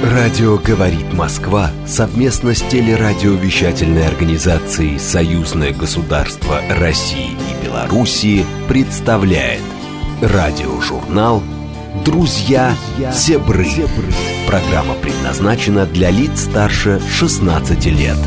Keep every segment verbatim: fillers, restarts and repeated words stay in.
Радио «Говорит Москва» совместно с телерадиовещательной организацией «Союзное государство России и Белоруссии» представляет радиожурнал «Друзья Зебры». Программа предназначена для лиц старше шестнадцати лет.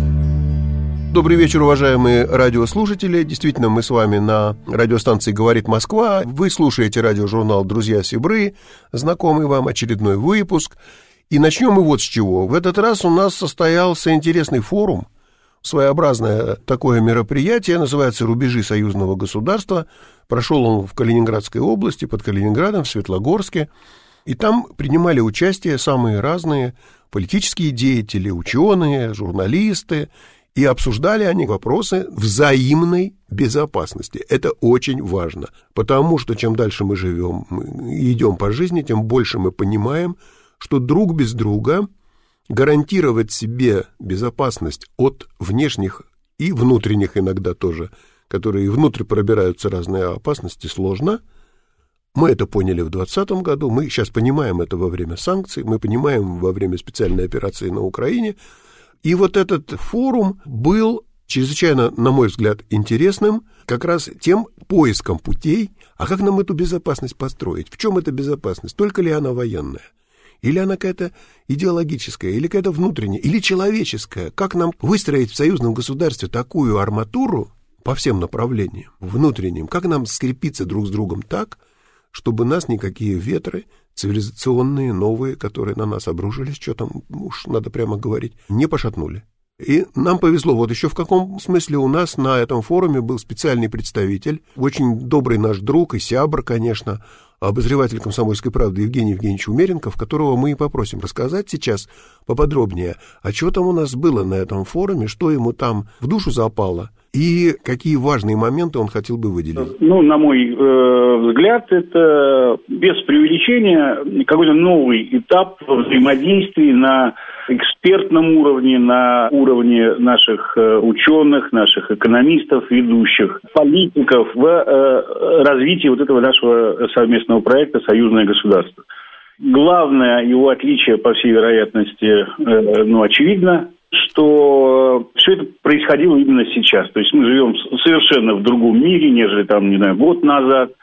Добрый вечер, уважаемые радиослушатели. Действительно, мы с вами на радиостанции «Говорит Москва». Вы слушаете радиожурнал «Друзья Зебры». Знакомый вам очередной выпуск. И начнем мы вот с чего. В этот раз у нас состоялся интересный форум, своеобразное такое мероприятие, называется «Рубежи союзного государства». Прошел он в Калининградской области, под Калининградом, в Светлогорске. И там принимали участие самые разные политические деятели, ученые, журналисты. И обсуждали они вопросы взаимной безопасности. Это очень важно, потому что чем дальше мы живем, мы идем по жизни, тем больше мы понимаем, что друг без друга гарантировать себе безопасность от внешних и внутренних иногда тоже, которые внутрь пробираются разные опасности, сложно. Мы это поняли в двадцатом году, мы сейчас понимаем это во время санкций, мы понимаем во время специальной операции на Украине. И вот этот форум был чрезвычайно, на мой взгляд, интересным как раз тем поиском путей, а как нам эту безопасность построить, в чем эта безопасность, только ли она военная, или она какая-то идеологическая, или какая-то внутренняя, или человеческая, как нам выстроить в союзном государстве такую арматуру по всем направлениям, внутренним, как нам скрепиться друг с другом так, чтобы нас никакие ветры цивилизационные, новые, которые на нас обрушились, что там, уж надо прямо говорить, не пошатнули. И нам повезло, вот еще в каком смысле у нас на этом форуме был специальный представитель, очень добрый наш друг и сябр, конечно, обозреватель «Комсомольской правды» Евгений Евгеньевич Умеренков, которого мы и попросим рассказать сейчас поподробнее, а что там у нас было на этом форуме, что ему там в душу запало, и какие важные моменты он хотел бы выделить. Ну, на мой э, взгляд, это без преувеличения какой-то новый этап взаимодействия на экспертном уровне, на уровне наших э, ученых, наших экономистов, ведущих, политиков в э, развитии вот этого нашего совместного проекта «Союзное государство». Главное его отличие, по всей вероятности, э, ну, очевидно, что все это происходило именно сейчас. То есть мы живем совершенно в другом мире, нежели там, не знаю, год назад.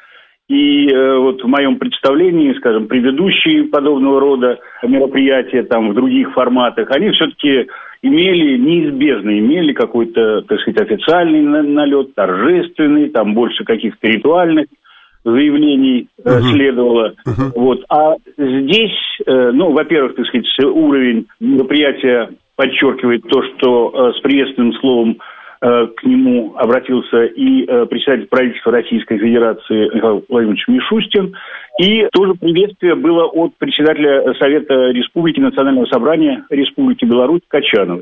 И э, вот в моем представлении, скажем, предыдущие подобного рода мероприятия там в других форматах, они все-таки имели, неизбежно имели какой-то, так сказать, официальный налет, торжественный, там больше каких-то ритуальных заявлений э, uh-huh. следовало. Uh-huh. Вот. А здесь, э, ну, во-первых, так сказать, уровень мероприятия подчеркивает то, что э, с приветственным словом э, к нему обратился и э, председатель правительства Российской Федерации Михаил Владимирович Мишустин, и тоже приветствие было от председателя Совета Республики, Национального собрания Республики Беларусь Качановой.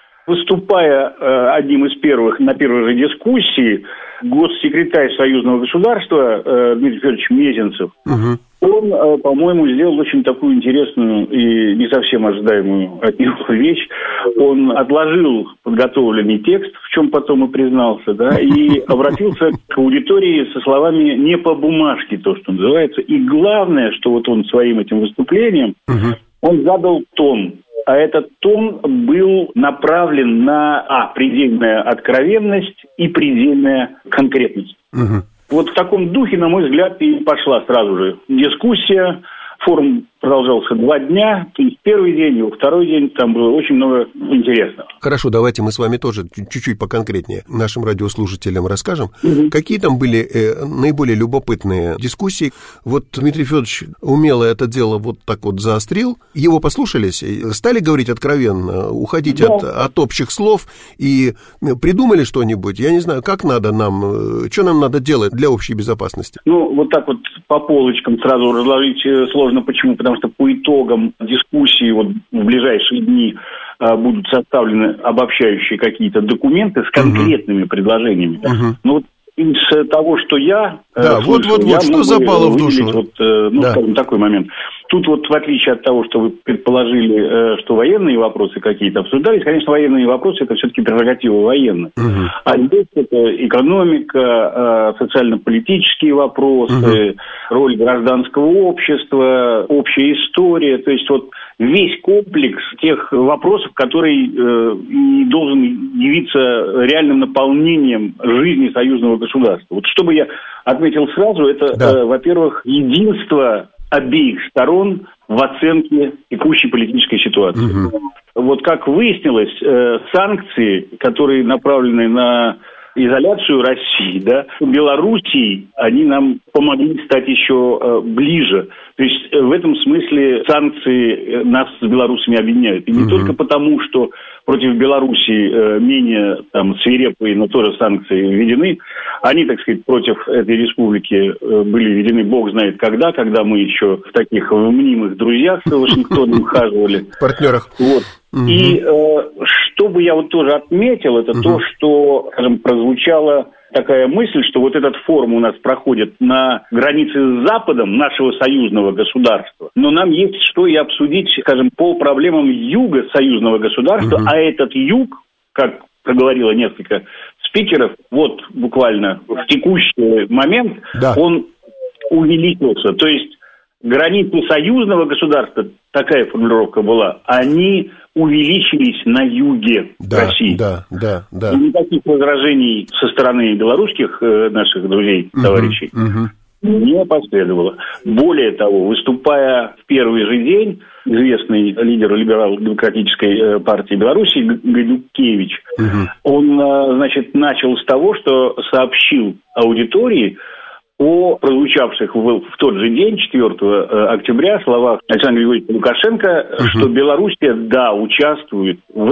Выступая э, одним из первых на первой же дискуссии, госсекретарь Союзного государства э, Дмитрий Федорович Мезенцев, угу. он, э, по-моему, сделал очень такую интересную и не совсем ожидаемую от него вещь. Он отложил подготовленный текст, в чем потом и признался, да, и обратился к аудитории со словами «не по бумажке», то, что называется. И главное, что вот он своим этим выступлением, угу. он задал тон. А этот тон был направлен на а, предельная откровенность и предельная конкретность. Угу. Вот в таком духе, на мой взгляд, и пошла сразу же дискуссия. Форум продолжался два дня, то есть первый день, и второй день там было очень много интересного. Хорошо, давайте мы с вами тоже чуть-чуть поконкретнее нашим радиослушателям расскажем, угу. какие там были э, наиболее любопытные дискуссии. Вот Дмитрий Федорович умело это дело вот так вот заострил, его послушались, стали говорить откровенно, уходить да. от, от общих слов и придумали что-нибудь, я не знаю, как надо нам, что нам надо делать для общей безопасности? Ну, вот так вот по полочкам сразу разложить сложно. Почему? Потому что по итогам дискуссии вот в ближайшие дни а, будут составлены обобщающие какие-то документы с конкретными uh-huh. предложениями. Uh-huh. Ну вот из того, что я да, э, слышал, вот, вот, я вот, что могу запало в душу? Вот, э, ну, да. скажем, такой момент. Тут вот, в отличие от того, что вы предположили, что военные вопросы какие-то обсуждались, конечно, военные вопросы – это все-таки прерогатива военных. Угу. А здесь это экономика, социально-политические вопросы, угу. роль гражданского общества, общая история. То есть вот весь комплекс тех вопросов, который э, должен явиться реальным наполнением жизни союзного государства. Вот что бы я отметил сразу, это, да. э, во-первых, единство обеих сторон в оценке текущей политической ситуации. Угу. Вот как выяснилось, э, санкции, которые направлены на изоляцию России, да, Белоруссии, они нам помогли стать еще э, ближе. То есть э, в этом смысле санкции нас с белорусами объединяют. И не mm-hmm. только потому, что против Белоруссии э, менее там свирепые, но тоже санкции введены. Они, так сказать, против этой республики э, были введены бог знает когда, когда мы еще в таких мнимых друзьях с Вашингтоном хаживали. В партнерах. Вот. Угу. И э, что бы я вот тоже отметил, это угу. то, что, скажем, прозвучала такая мысль, что вот этот форум у нас проходит на границе с Западом нашего союзного государства, но нам есть что и обсудить, скажем, по проблемам юга союзного государства, угу. а этот юг, как проговорило несколько спикеров, вот буквально в текущий момент да. он увеличился. То есть границы союзного государства, такая формулировка была, они увеличились на юге да, России. Да, да, да. И никаких возражений со стороны белорусских э, наших друзей, угу, товарищей, угу. не последовало. Более того, выступая в первый же день, известный лидер либерал-демократической э, партии Беларуси Гадюкевич, угу. он, э, значит, начал с того, что сообщил аудитории о прозвучавших в, в тот же день, четвёртого октября, словах Александра Григорьевича Лукашенко, угу. что Белоруссия, да, участвует в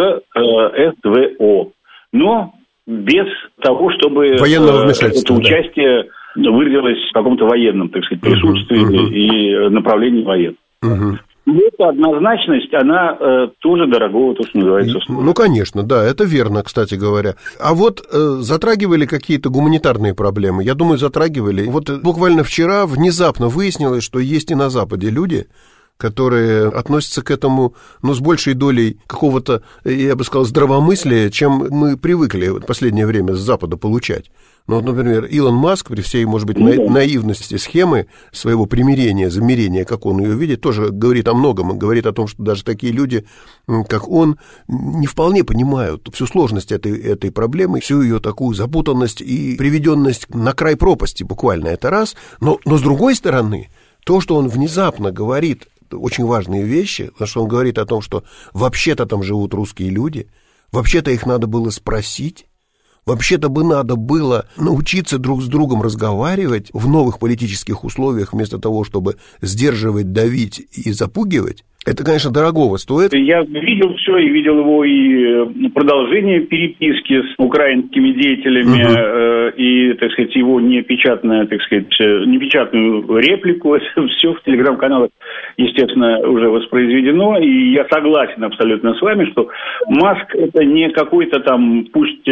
э, СВО, но без того, чтобы э, это участие да. выразилось в каком-то военном, так сказать, присутствии угу. и направлении военного. Угу. И эта однозначность, она э, тоже дорогого, то, что называется, стоит. Ну, конечно, да, это верно, кстати говоря. А вот э, затрагивали какие-то гуманитарные проблемы? Я думаю, затрагивали. Вот буквально вчера внезапно выяснилось, что есть и на Западе люди, которые относятся к этому, ну, с большей долей какого-то, я бы сказал, здравомыслия, чем мы привыкли в последнее время с Запада получать. Ну, вот, например, Илон Маск, при всей, может быть, на- наивности схемы своего примирения, замирения, как он ее видит, тоже говорит о многом. Говорит о том, что даже такие люди, как он, не вполне понимают всю сложность этой, этой проблемы, всю ее такую запутанность и приведенность на край пропасти буквально, это раз. Но, но с другой стороны, то, что он внезапно говорит очень важные вещи, потому что он говорит о том, что вообще-то там живут русские люди, вообще-то их надо было спросить, вообще-то бы надо было научиться друг с другом разговаривать в новых политических условиях вместо того, чтобы сдерживать, давить и запугивать. Это, конечно, дорогого стоит. Я видел все, и видел его и продолжение переписки с украинскими деятелями, угу. и, так сказать, его непечатную, так сказать, непечатную реплику. Это все в телеграм-каналах, естественно, уже воспроизведено. И я согласен абсолютно с вами, что Маск – это не какой-то там, пусть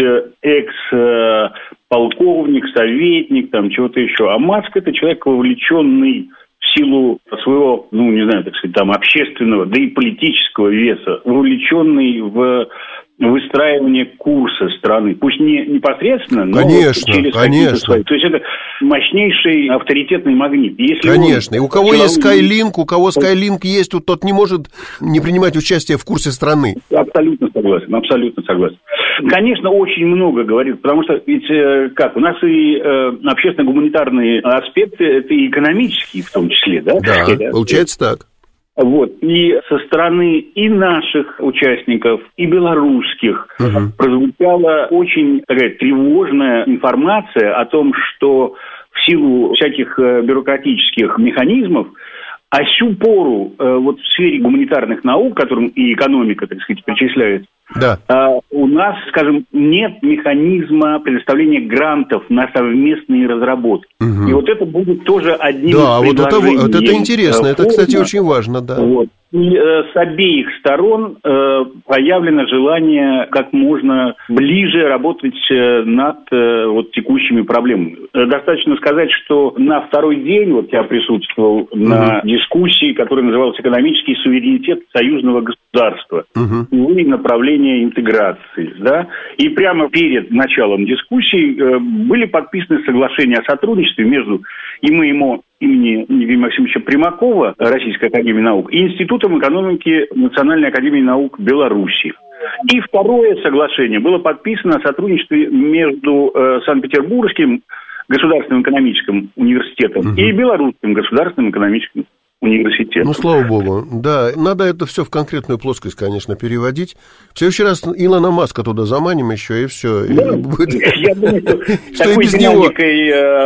экс-полковник, советник, там, чего-то еще, а Маск – это человек, вовлеченный в силу своего, ну, не знаю, так сказать, там, общественного, да и политического веса, вовлеченный в выстраивание курса страны. Пусть не непосредственно, но конечно, через конечно. свои. То есть это мощнейший авторитетный магнит. Если конечно. Он, и у кого человек... есть Skylink, у кого Skylink есть, тот не может не принимать участие в курсе страны. Абсолютно согласен, абсолютно согласен. Конечно, очень много говорит, потому что ведь как, у нас и э, общественно-гуманитарные аспекты, это и экономические в том числе, да? Да, это, получается так. Вот. И со стороны и наших участников, и белорусских угу. прозвучала очень такая тревожная информация о том, что в силу всяких бюрократических механизмов, а сю пору э, вот в сфере гуманитарных наук, которым и экономика, так сказать, причисляется, да. э, у нас, скажем, нет механизма предоставления грантов на совместные разработки. Угу. И вот это будет тоже одним да, из предложений. Да, вот это, вот это интересно, это, кстати, очень важно, да. Вот. И э, с обеих сторон э, проявлено желание как можно ближе работать э, над э, вот текущими проблемами. Э, достаточно сказать, что на второй день вот я присутствовал uh-huh. на дискуссии, которая называлась «Экономический суверенитет союзного государства» uh-huh. и направление интеграции. Да? И прямо перед началом дискуссии э, были подписаны соглашения о сотрудничестве между ИМЭИМО имени Евгения Максимовича Примакова, Российской академии наук, и Институтом экономики Национальной академии наук Беларуси. И второе соглашение было подписано о сотрудничестве между э, Санкт-Петербургским государственным экономическим университетом угу. и Белорусским государственным экономическим университетом. Ну, слава богу. Да, надо это все в конкретную плоскость, конечно, переводить. В следующий раз Илона Маска туда заманим еще, и все. Да, и будет... Я думаю, что такой динамикой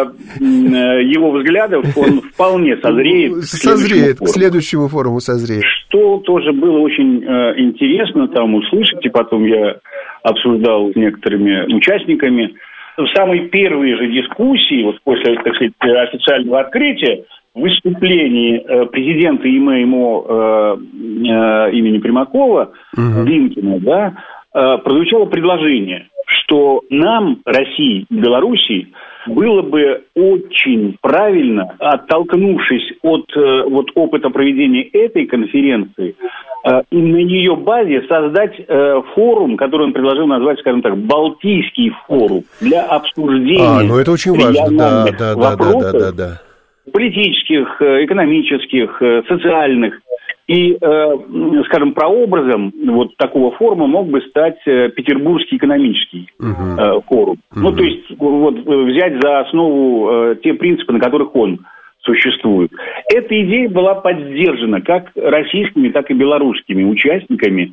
его взглядов он вполне созреет. Созреет, к следующему форуму созреет. Что тоже было очень интересно там услышать, и потом я обсуждал с некоторыми участниками. В самой первой же дискуссии, вот после, так сказать, официального открытия, в выступлении э, президента ИМЭИМО э, э, имени Примакова, uh-huh. Дынкина, да, э, прозвучало предложение, что нам, России и Белоруссии, было бы очень правильно, оттолкнувшись от э, вот, опыта проведения этой конференции, э, и на ее базе создать э, форум, который он предложил назвать, скажем так, Балтийский форум для обсуждения а, ну это очень важно, да, да, вопросов, да, да, да, да. политических, экономических, социальных. И, скажем, прообразом вот такого форума мог бы стать Петербургский экономический uh-huh. форум. Uh-huh. Ну, то есть вот, взять за основу те принципы, на которых он существует. Эта идея была поддержана как российскими, так и белорусскими участниками.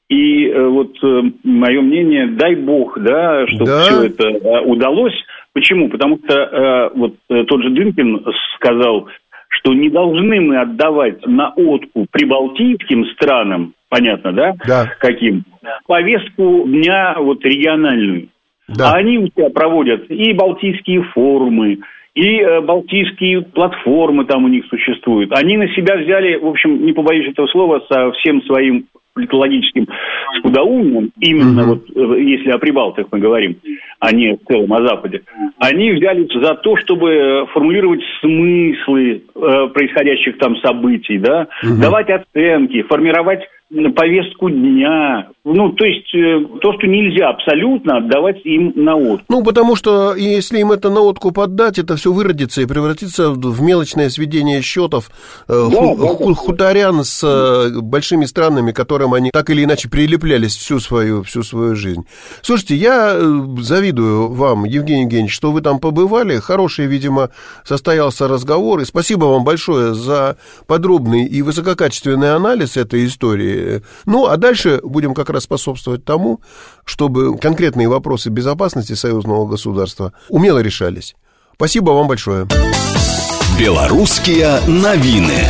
И вот мое мнение, дай бог, да, чтобы да. все это удалось. Почему? Потому что э, вот э, тот же Дынкин сказал, что не должны мы отдавать на откуп прибалтийским странам, понятно, да, да. каким, повестку дня вот региональную. Да. А они у себя проводят и балтийские форумы, и э, балтийские платформы там у них существуют. Они на себя взяли, в общем, не побоюсь этого слова, со всем своим политологическим скудоумием, именно угу. вот если о Прибалтах мы говорим, а не в целом о Западе, они взялись за то, чтобы формулировать смыслы э, происходящих там событий, да, угу. давать оценки, формировать повестку дня. Ну, то есть, э, то, что нельзя абсолютно отдавать им на откуп. Ну, потому что, если им это на откуп отдать, это все выродится и превратится в мелочное сведение счетов э, да, ху- да, ху- да. хуторян с э, большими странами, к которым они так или иначе прилеплялись всю свою, всю свою жизнь. Слушайте, я завидую вам, Евгений Евгеньевич, что вы там побывали. Хороший, видимо, состоялся разговор. И спасибо вам большое за подробный и высококачественный анализ этой истории. Ну, а дальше будем как раз способствовать тому, чтобы конкретные вопросы безопасности союзного государства умело решались. Спасибо вам большое. Белорусские новины.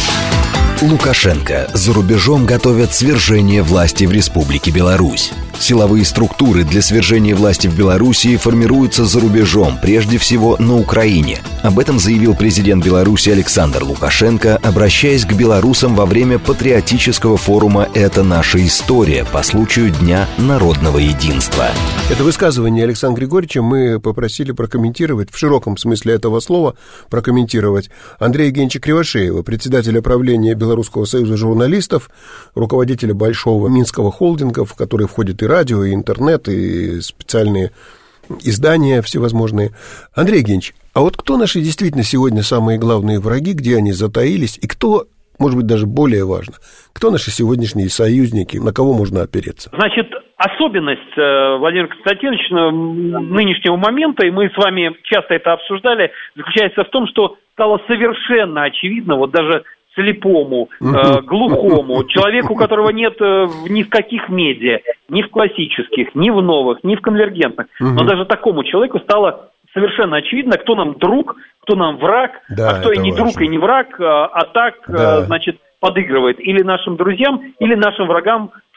Лукашенко. За рубежом готовят свержение власти в Республике Беларусь. Силовые структуры для свержения власти в Белоруссии формируются за рубежом, прежде всего на Украине. Об этом заявил президент Беларуси Александр Лукашенко, обращаясь к белорусам во время патриотического форума «Это наша история» по случаю Дня народного единства. Это высказывание Александра Григорьевича мы попросили прокомментировать, в широком смысле этого слова, прокомментировать Андрея Евгеньевича Кривошеева, председателя правления Белорусского союза журналистов, руководителя большого минского холдинга, в который входит и радио, и интернет, и специальные издания всевозможные. Андрей Евгеньевич, а вот кто наши действительно сегодня самые главные враги, где они затаились, и кто, может быть, даже более важно, кто наши сегодняшние союзники, на кого можно опереться? Значит, особенность, Владимир Константинович, нынешнего момента, и мы с вами часто это обсуждали, заключается в том, что стало совершенно очевидно, вот даже слепому, э, глухому, человеку, у которого нет э, ни в каких медиа, ни в классических, ни в новых, ни в конвергентных. Но даже такому человеку стало совершенно очевидно, кто нам друг, кто нам враг, да, а кто и не важно. Друг, и не враг, а, а так, да. э, значит, подыгрывает или нашим друзьям, или нашим врагам в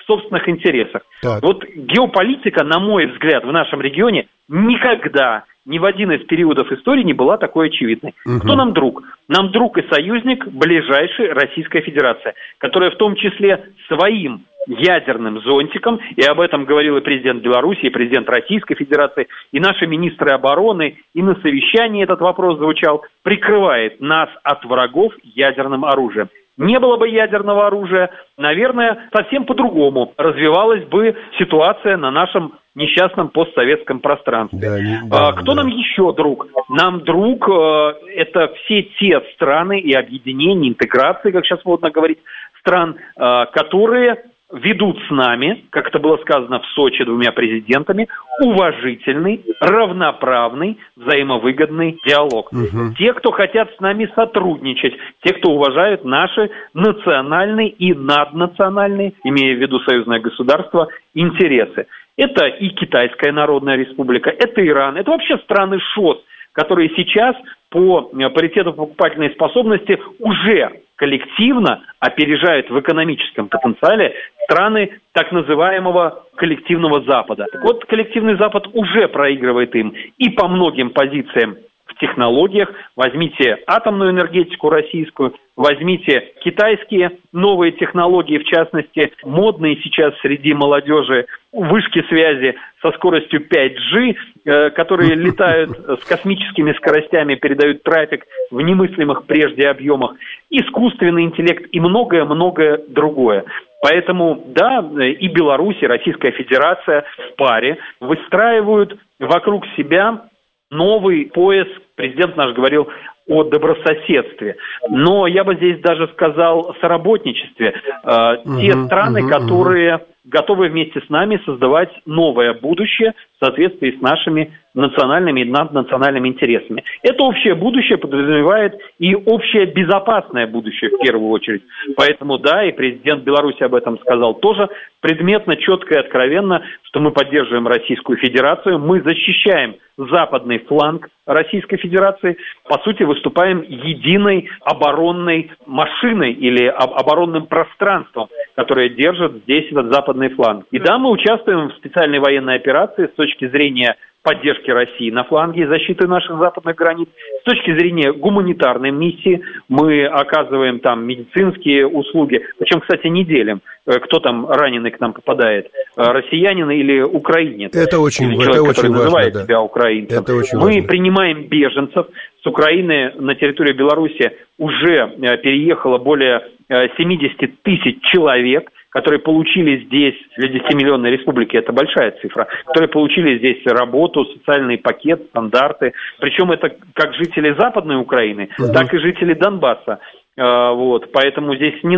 собственных интересах. Так. Вот геополитика, на мой взгляд, в нашем регионе никогда, ни в один из периодов истории не была такой очевидной. Угу. Кто нам друг? Нам друг и союзник ближайший Российская Федерация, которая в том числе своим ядерным зонтиком, и об этом говорил и президент Беларуси, и президент Российской Федерации, и наши министры обороны, и на совещании этот вопрос звучал, прикрывает нас от врагов ядерным оружием. Не было бы ядерного оружия, наверное, совсем по-другому развивалась бы ситуация на нашем несчастном постсоветском пространстве. Да, не, да, а, кто да. нам еще друг? Нам друг э, это все те страны и объединения, интеграции, как сейчас модно говорить, стран, э, которые ведут с нами, как это было сказано в Сочи двумя президентами, уважительный, равноправный, взаимовыгодный диалог. Угу. Те, кто хотят с нами сотрудничать, те, кто уважают наши национальные и наднациональные, имея в виду союзное государство, интересы. Это и Китайская Народная Республика, это Иран, это вообще страны ШОС, которые сейчас по паритету покупательной способности уже коллективно опережают в экономическом потенциале страны так называемого коллективного Запада. Так вот, коллективный Запад уже проигрывает им и по многим позициям в технологиях. Возьмите атомную энергетику российскую, возьмите китайские новые технологии, в частности, модные сейчас среди молодежи вышки связи со скоростью пять джи, э, которые летают с космическими скоростями, передают трафик в немыслимых прежде объемах, искусственный интеллект и многое-многое другое. Поэтому, да, и Беларусь, и Российская Федерация в паре выстраивают вокруг себя новый пояс. Президент наш говорил о добрососедстве. Но я бы здесь даже сказал соработничестве. Э, те uh-huh, страны, uh-huh, которые uh-huh. готовы вместе с нами создавать новое будущее в соответствии с нашими национальными и наднациональными интересами. Это общее будущее подразумевает и общее безопасное будущее в первую очередь. Поэтому, да, и президент Беларуси об этом сказал тоже предметно, четко и откровенно, что мы поддерживаем Российскую Федерацию, мы защищаем западный фланг Российской Федерации, по сути, выступаем единой оборонной машиной или оборонным пространством, которое держит здесь этот западный фланг. И да, мы участвуем в специальной военной операции с точки зрения поддержки России на фланге и защиты наших западных границ. С точки зрения гуманитарной миссии мы оказываем там медицинские услуги, причем, кстати, не делим, кто там раненый к нам попадает, россиянин или украинец. Это очень, или человек, это который очень называет важно, себя да. украинцем. Это очень мы важно. принимаем беженцев. С Украины на территорию Беларуси уже переехало более семьдесят тысяч человек, которые получили здесь, для десятимиллионной республики, это большая цифра, которые получили здесь работу, социальный пакет, стандарты. Причем это как жители Западной Украины, угу. так и жители Донбасса. Вот, поэтому здесь не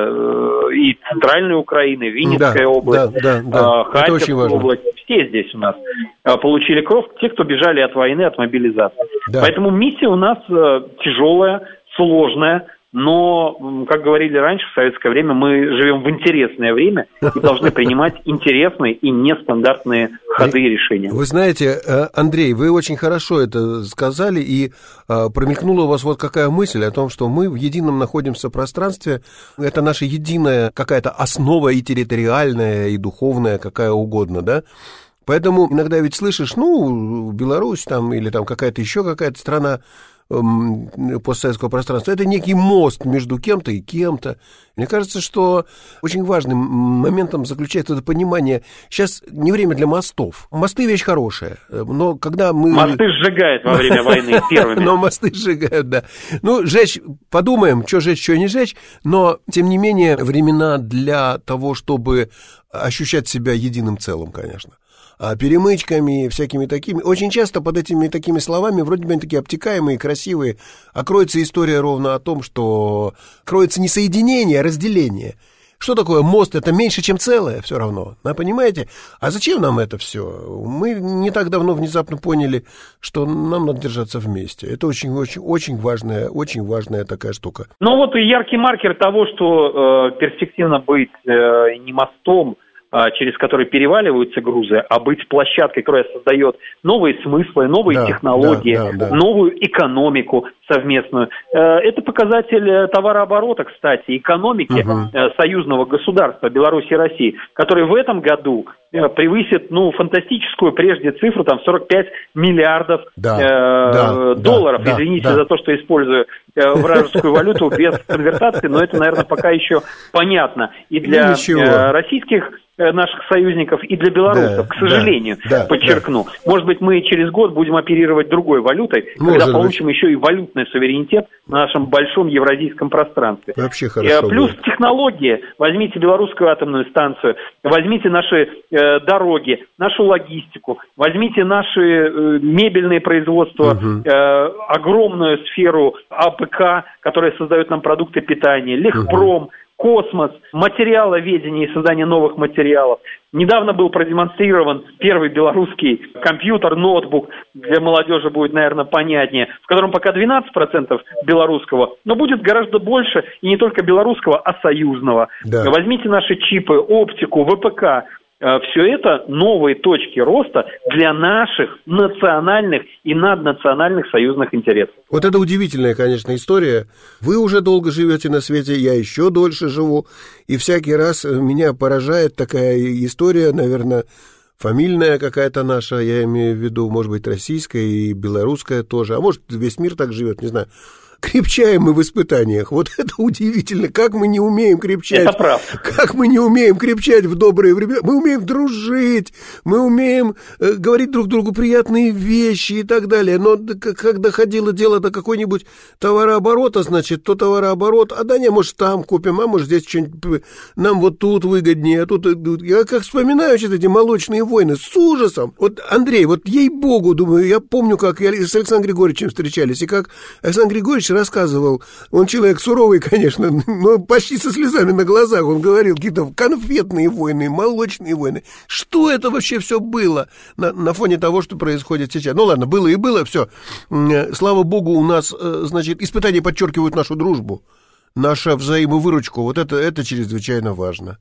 надо и Центральной Украины, Винницкая да, область, да, да, да. Харьковская область, все здесь у нас получили кровь, те, кто бежали от войны, от мобилизации. Да. Поэтому миссия у нас тяжелая, сложная, но, как говорили раньше, в советское время, мы живем в интересное время и должны принимать интересные и нестандартные ходы и решения. Вы знаете, Андрей, вы очень хорошо это сказали, и промелькнула у вас вот какая мысль о том, что мы в едином находимся пространстве, это наша единая какая-то основа и территориальная, и духовная, какая угодно, да? Поэтому иногда ведь слышишь, ну, Беларусь там или там какая-то еще какая-то страна постсоветского пространства, это некий мост между кем-то и кем-то. Мне кажется, что очень важным моментом заключается это понимание. Сейчас не время для мостов. Мосты вещь хорошая, но когда мы... Мосты сжигают во время войны первыми. Но мосты сжигают, да. Ну, жечь, подумаем, что жечь, что не жечь, но, тем не менее, времена для того, чтобы ощущать себя единым целым, конечно. А перемычками, всякими такими. Очень часто под этими такими словами, вроде бы они такие обтекаемые, красивые, а кроется история ровно о том, что кроется не соединение, а разделение. Что такое мост? Это меньше, чем целое все равно. Вы понимаете? А зачем нам это все? Мы не так давно внезапно поняли, что нам надо держаться вместе. Это очень-очень очень важная, очень важная такая штука. Ну вот и яркий маркер того, что э, перспективно быть э, не мостом, через который переваливаются грузы, а быть площадкой, которая создает новые смыслы, новые да, технологии, да, да, да. новую экономику совместную. Это показатель товарооборота, кстати, экономики угу. союзного государства Беларуси и России, который в этом году превысит, ну, фантастическую прежде цифру, там, сорок пять миллиардов да, э, да, долларов. Да, Извините да. за то, что использую э, вражескую валюту без конвертации, но это, наверное, пока еще понятно. И для э, российских наших союзников, и для белорусов, да, к сожалению, да, подчеркну. Да. Может быть, мы через год будем оперировать другой валютой, Может когда получим быть. еще и валютный суверенитет на нашем большом евразийском пространстве. Вообще хорошо. Плюс будет. технологии. Возьмите белорусскую атомную станцию, возьмите наши э, дороги, нашу логистику, возьмите наши э, мебельные производства, угу. э, огромную сферу АПК, которая создает нам продукты питания, Легпром, угу. космос, материаловедение и создание новых материалов. Недавно был продемонстрирован первый белорусский компьютер, ноутбук, для молодежи будет, наверное, понятнее, в котором пока двенадцать процентов белорусского, но будет гораздо больше, и не только белорусского, а союзного. Да. Возьмите наши чипы, оптику, ВПК. Все это новые точки роста для наших национальных и наднациональных союзных интересов. Вот это удивительная, конечно, история. Вы уже долго живете на свете, я еще дольше живу, и всякий раз меня поражает такая история, наверное, фамильная какая-то наша, я имею в виду, может быть, российская и белорусская тоже, а может, весь мир так живет, не знаю. Крепчаем мы в испытаниях. Вот это удивительно, как мы не умеем крепчать. Это правда. Как мы не умеем крепчать в добрые времена. Мы умеем дружить, мы умеем э, говорить друг другу приятные вещи и так далее. Но как доходило дело до какой-нибудь товарооборота, значит, то товарооборот, а да не, может, там купим, а может, здесь что-нибудь нам вот тут выгоднее. А тут, я как вспоминаю сейчас эти молочные войны с ужасом. Вот, Андрей, вот ей-богу, думаю, я помню, как я с Александром Григорьевичем встречались, и как Александр Григорьевич рассказывал, он человек суровый, конечно, но почти со слезами на глазах, он говорил, какие-то конфетные войны, молочные войны. Что это вообще все было на, на фоне того, что происходит сейчас? Ну ладно, было и было, все. Слава богу, у нас, значит, испытания подчеркивают нашу дружбу, нашу взаимовыручку. Вот это, это чрезвычайно важно.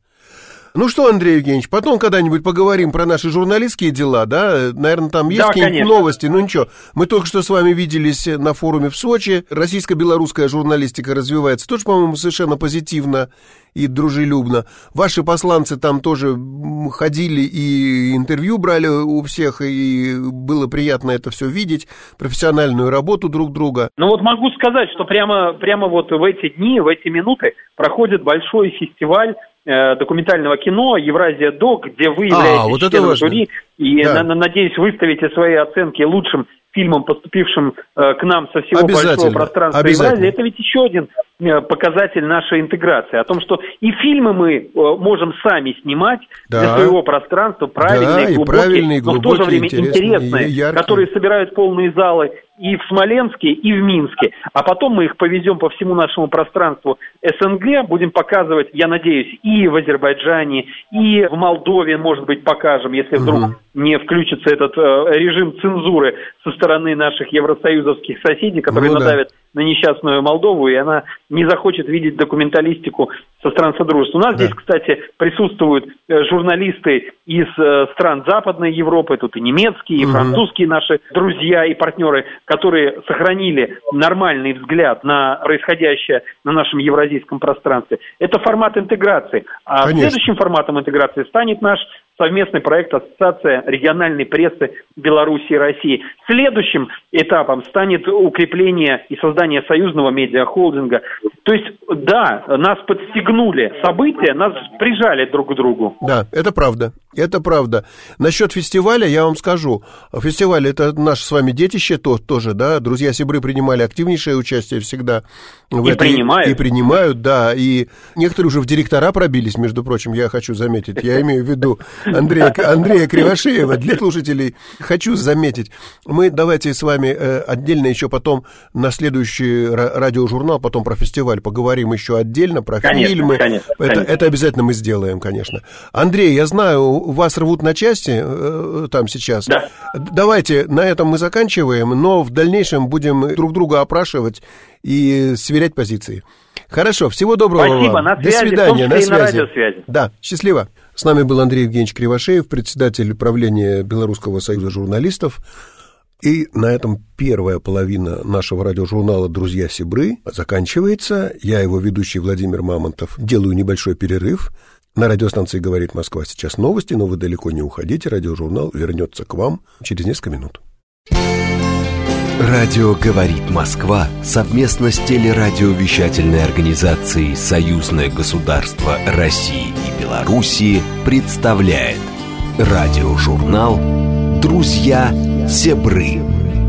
Ну что, Андрей Евгеньевич, потом когда-нибудь поговорим про наши журналистские дела, да? Наверное, там есть да, какие-нибудь конечно. новости, ну ничего. Мы только что с вами виделись на форуме в Сочи. Российско-белорусская журналистика развивается тоже, по-моему, совершенно позитивно и дружелюбно. Ваши посланцы там тоже ходили и интервью брали у всех, и было приятно это все видеть, профессиональную работу друг друга. Ну вот могу сказать, что прямо, прямо вот в эти дни, в эти минуты проходит большой фестиваль документального кино «Евразия Док», где вы являетесь а, вот членом жюри, и, да. на, надеюсь, выставите свои оценки лучшим фильмам, поступившим э, к нам со всего большого пространства Евразии. Это ведь еще один э, показатель нашей интеграции, о том, что и фильмы мы э, можем сами снимать да. для своего пространства, правильные, да, глубокие, правильные, но в то же время интересные, интересные которые собирают полные залы и в Смоленске, и в Минске. А потом мы их повезем по всему нашему пространству СНГ, будем показывать, я надеюсь, и в Азербайджане, и в Молдове, может быть, покажем, если вдруг угу. не включится этот э, режим цензуры со стороны наших евросоюзовских соседей, которые ну, надавят да. на несчастную Молдову, и она не захочет видеть документалистику со стран Содружества. У нас да. здесь, кстати, присутствуют э, журналисты из э, стран Западной Европы, тут и немецкие, и угу. французские наши друзья и партнеры, которые сохранили нормальный взгляд на происходящее на нашем евразийском пространстве. Это формат интеграции. А Конечно. следующим форматом интеграции станет наш совместный проект Ассоциация региональной прессы Беларуси и России. Следующим этапом станет укрепление и создание союзного медиахолдинга. То есть, да, нас подстегнули события, нас прижали друг к другу. Да, это правда, это правда. Насчет фестиваля я вам скажу. Фестиваль — это наше с вами детище, то, тоже, да, друзья-сябры принимали активнейшее участие всегда. В и этой, принимают. И принимают, да, и некоторые уже в директора пробились, между прочим, я хочу заметить, я имею в виду Андрея, Андрея Кривошеева, для слушателей хочу заметить. Мы давайте с вами э, отдельно еще потом на следующий радиожурнал, потом про фестиваль поговорим еще отдельно, про конечно, фильмы. Конечно, это, конечно. это обязательно мы сделаем, конечно. Андрей, я знаю, вас рвут на части э, там сейчас. Да. Давайте на этом мы заканчиваем, но в дальнейшем будем друг друга опрашивать и сверять позиции. Хорошо, всего доброго Спасибо, вам. на До связи, свидания, на и на связи. радиосвязи. Да, счастливо. С нами был Андрей Евгеньевич Кривошеев, председатель правления Белорусского союза журналистов. И на этом первая половина нашего радиожурнала «Друзья Сибры» заканчивается. Я, его ведущий Владимир Мамонтов, делаю небольшой перерыв. На радиостанции «Говорит Москва» сейчас новости, но вы далеко не уходите. Радиожурнал вернется к вам через несколько минут. Радио «Говорит Москва» совместно с телерадиовещательной организацией «Союзное государство России и Белоруссии» представляет радиожурнал «Друзья Сибры».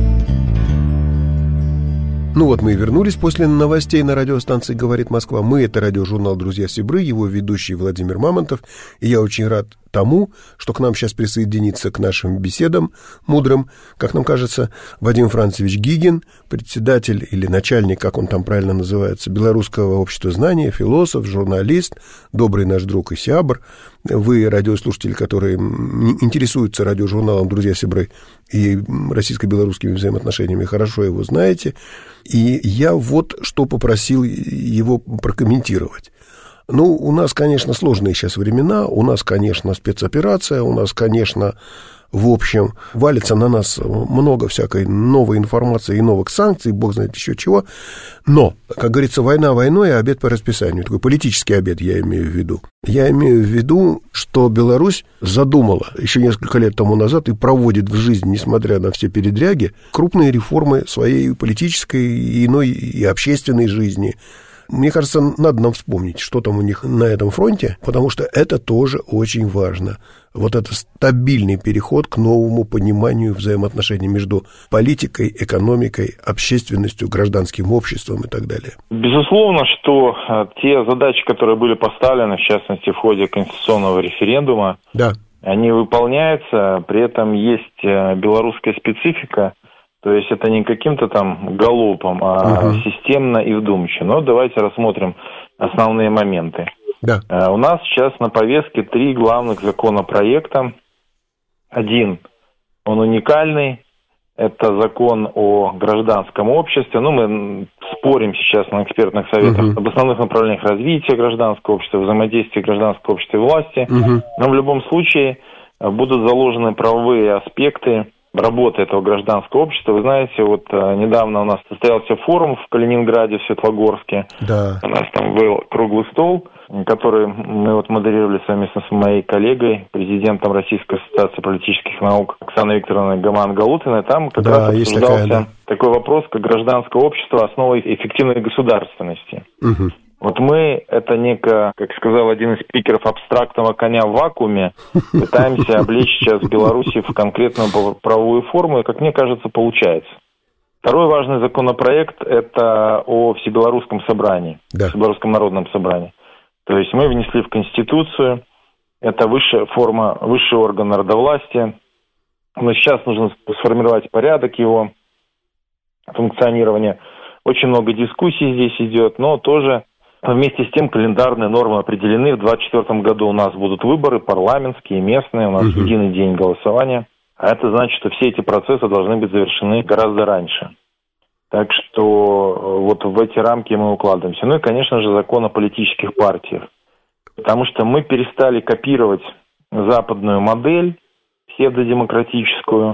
Ну вот мы и вернулись после новостей на радиостанции «Говорит Москва». Мы — это радиожурнал «Друзья Сибры», его ведущий Владимир Мамонтов. И я очень рад тому, что к нам сейчас присоединится к нашим беседам мудрым, как нам кажется, Вадим Францевич Гигин, председатель или начальник, как он там правильно называется, Белорусского общества знания, философ, журналист, добрый наш друг и сябр. Вы, радиослушатели, которые интересуются радиожурналом «Друзья Сибры» и российско-белорусскими взаимоотношениями, хорошо его знаете. И я вот что попросил его прокомментировать. Ну, у нас, конечно, сложные сейчас времена, у нас, конечно, спецоперация, у нас, конечно, в общем, валится на нас много всякой новой информации и новых санкций, бог знает еще чего. Но, как говорится, война войной, а обед по расписанию. Такой политический обед я имею в виду. Я имею в виду, что Беларусь задумала еще несколько лет тому назад и проводит в жизнь, несмотря на все передряги, крупные реформы своей политической и иной и общественной жизни. Мне кажется, надо нам вспомнить, что там у них на этом фронте, потому что это тоже очень важно. Вот это стабильный переход к новому пониманию взаимоотношений между политикой, экономикой, общественностью, гражданским обществом и так далее. Безусловно, что те задачи, которые были поставлены, в частности, в ходе конституционного референдума, да, они выполняются, при этом есть белорусская специфика. То есть это не каким-то там галопом, а угу. системно и вдумчиво. Но давайте рассмотрим основные моменты. Да. У нас сейчас на повестке три главных законопроекта. Один, он уникальный, это закон о гражданском обществе. Ну, мы спорим сейчас на экспертных советах угу. об основных направлениях развития гражданского общества, взаимодействия гражданского общества и власти. Угу. Но в любом случае будут заложены правовые аспекты работы этого гражданского общества. Вы знаете, вот а, недавно у нас состоялся форум в Калининграде, в Светлогорске. Да. У нас там был круглый стол, который мы вот модерировали совместно с моей коллегой, президентом Российской ассоциации политических наук Оксаной Викторовной Гаман-Галутиной. Там как да, раз обсуждался такая, да. такой вопрос, как гражданское общество основой эффективной государственности. Угу. Вот мы, это неко, как сказал один из спикеров, абстрактного коня в вакууме, пытаемся облечь сейчас Беларусь в конкретную правовую форму, и, как мне кажется, получается. Второй важный законопроект – это о Всебелорусском собрании, да. Всебелорусском народном собрании. То есть мы внесли в Конституцию, это высшая форма, высший орган народовластия, но сейчас нужно сформировать порядок его функционирования. Очень много дискуссий здесь идет, но тоже... Вместе с тем календарные нормы определены. В двадцать четвёртом году у нас будут выборы парламентские, местные, у нас угу. единый день голосования. А это значит, что все эти процессы должны быть завершены гораздо раньше. Так что вот в эти рамки мы укладываемся. Ну и, конечно же, закон о политических партиях. Потому что мы перестали копировать западную модель, псевдодемократическую.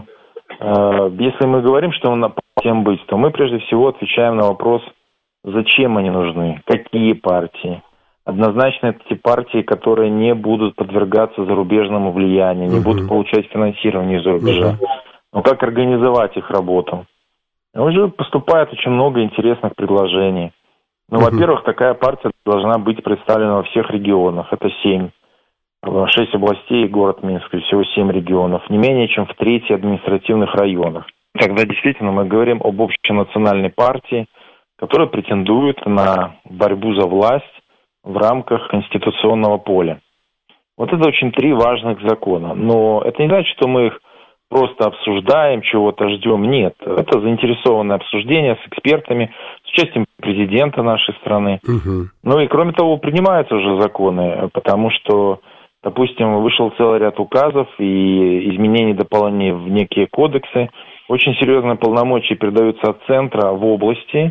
Если мы говорим, что мы на партиям быть, то мы прежде всего отвечаем на вопрос, зачем они нужны, какие партии. Однозначно это те партии, которые не будут подвергаться зарубежному влиянию, не uh-huh. будут получать финансирование из-за рубежа. Uh-huh. Но как организовать их работу? Уже поступает очень много интересных предложений. Ну, uh-huh. во-первых, такая партия должна быть представлена во всех регионах. Это семь. Шесть областей и город Минск, и всего семь регионов. Не менее чем в трети административных районах. Тогда действительно мы говорим об общенациональной партии, которые претендуют на борьбу за власть в рамках конституционного поля. Вот это очень три важных закона. Но это не значит, что мы их просто обсуждаем, чего-то ждем. Нет, это заинтересованное обсуждение с экспертами, с участием президента нашей страны. Угу. Ну и кроме того, принимаются уже законы, потому что, допустим, вышел целый ряд указов и изменений, дополнений в некие кодексы. Очень серьезные полномочия передаются от центра в области.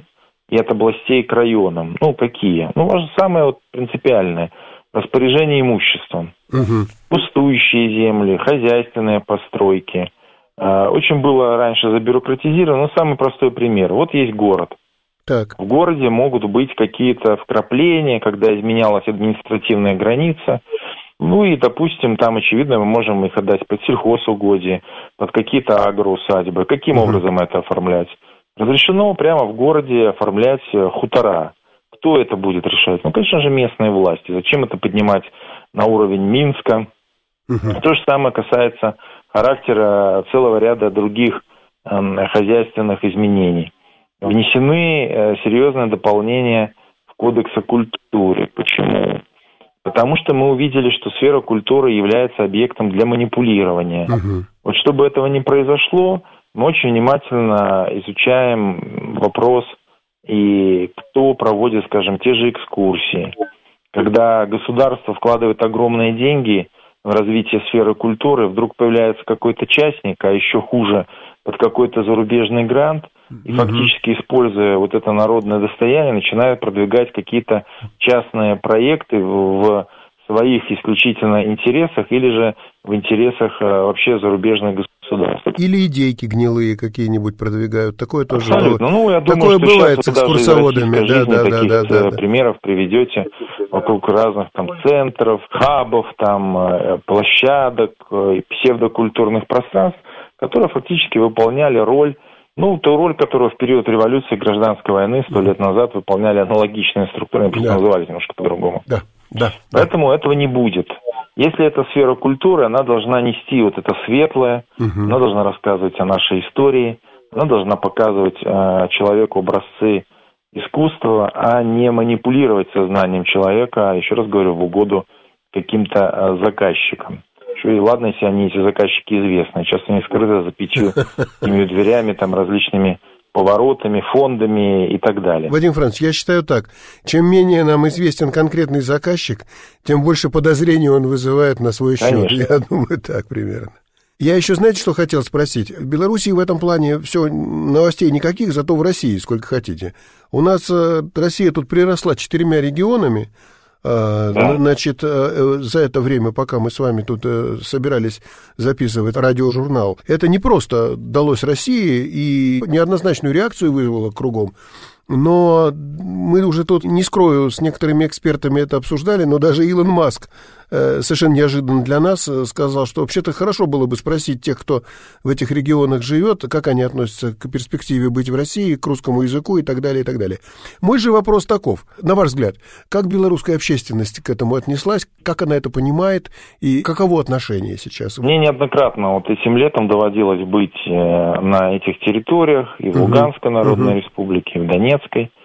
и от областей к районам. Ну, какие? Ну, самое вот принципиальное – распоряжение имуществом. Угу. Пустующие земли, хозяйственные постройки. Очень было раньше забюрократизировано, но самый простой пример. Вот есть город. Так. В городе могут быть какие-то вкрапления, когда изменялась административная граница. Ну и, допустим, там, очевидно, мы можем их отдать под сельхозугодие, под какие-то агроусадьбы. Каким угу. образом это оформлять? Разрешено прямо в городе оформлять хутора. Кто это будет решать? Ну, конечно же, местные власти. Зачем это поднимать на уровень Минска? Угу. То же самое касается характера целого ряда других э, хозяйственных изменений. Внесены э, серьезные дополнения в Кодекс о культуре. Почему? Потому что мы увидели, что сфера культуры является объектом для манипулирования. Угу. Вот чтобы этого не произошло, мы очень внимательно изучаем вопрос, и кто проводит, скажем, те же экскурсии. Когда государство вкладывает огромные деньги в развитие сферы культуры, вдруг появляется какой-то частник, а еще хуже, под какой-то зарубежный грант, и mm-hmm. фактически, используя вот это народное достояние, начинает продвигать какие-то частные проекты в своих исключительно интересах или же в интересах вообще зарубежных государств. Или идейки гнилые какие-нибудь продвигают. Такое тоже Абсолютно. Ну, я Такое думаю, что бывает с сейчас экскурсоводами. Вы даже из да, да, таких да, да, да. примеров приведете вокруг разных там центров, хабов, там площадок, псевдокультурных пространств, которые фактически выполняли роль, ну, ту роль, которую в период революции и гражданской войны сто лет назад выполняли аналогичные структуры, просто да. назывались немножко по-другому. Да. Да. Поэтому да. этого не будет. Если это сфера культуры, она должна нести вот это светлое, угу. она должна рассказывать о нашей истории, она должна показывать э, человеку образцы искусства, а не манипулировать сознанием человека, еще раз говорю, в угоду каким-то э, заказчикам. И ладно, если они, эти заказчики, известны. Часто они скрыты за пятью дверями, там, различными поворотами, фондами и так далее. Вадим Францович, я считаю так. Чем менее нам известен конкретный заказчик, тем больше подозрений он вызывает на свой счет. Конечно. Я думаю, так примерно. Я еще, знаете, что хотел спросить? В Беларуси в этом плане все, новостей никаких, зато в России сколько хотите. У нас Россия тут приросла четырьмя регионами. Да. Значит, за это время, пока мы с вами тут собирались записывать радиожурнал, это не просто далось России и неоднозначную реакцию вызвало кругом. Но мы уже тут, не скрою, с некоторыми экспертами это обсуждали, но даже Илон Маск э, совершенно неожиданно для нас сказал, что вообще-то хорошо было бы спросить тех, кто в этих регионах живет, как они относятся к перспективе быть в России, к русскому языку и так далее, и так далее. Мой же вопрос таков, на ваш взгляд, как белорусская общественность к этому отнеслась, как она это понимает и каково отношение сейчас? Мне неоднократно вот этим летом доводилось быть на этих территориях, и в угу. Луганской Народной угу. Республике, и в Донецкой,